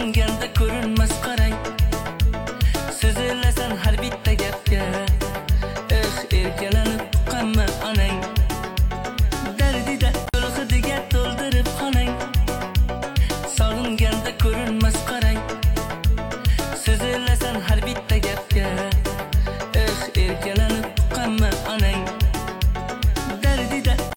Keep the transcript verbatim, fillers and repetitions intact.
Sog'inganda ko'rinmas qarang, so'zilasan har bitta gapga. Eh, erkalanib qamma onang, dardida to'lg'idiga to'ldirib xonang. Sog'inganda ko'rinmas qarang, so'zilasan har bitta gapga.